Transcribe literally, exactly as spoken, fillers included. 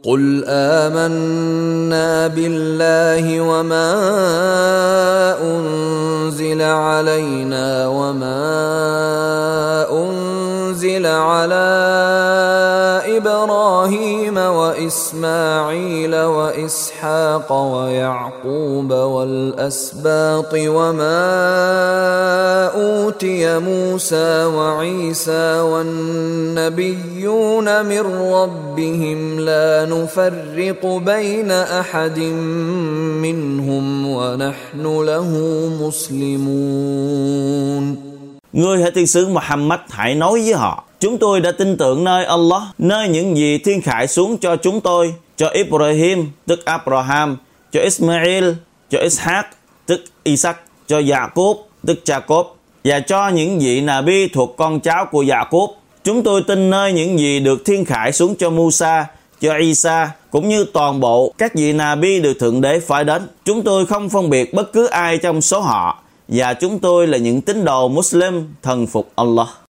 قل آمنا بالله وما أنزل علينا وما أنزل على إبراهيم وإسماعيل وإسحاق ويعقوب والأسباط وما أوتي موسى وعيسى والنبيون من ربهم لا نفرق بين أحد منهم ونحن له مسلمون. Ngươi hãy tiên sứ Muhammad hãy nói với họ: chúng tôi đã tin tưởng nơi Allah, nơi những gì thiên khải xuống cho chúng tôi, cho Ibrahim tức Abraham, cho Ismail, cho Ishaq tức Isaac, cho Jacob tức Jacob, và cho những vị Nabi thuộc con cháu của Jacob. Chúng tôi tin nơi những gì được thiên khải xuống cho Musa, cho Isa, cũng như toàn bộ các vị Nabi được Thượng Đế phái đến. Chúng tôi không phân biệt bất cứ ai trong số họ, và chúng tôi là những tín đồ Muslim thần phục Allah.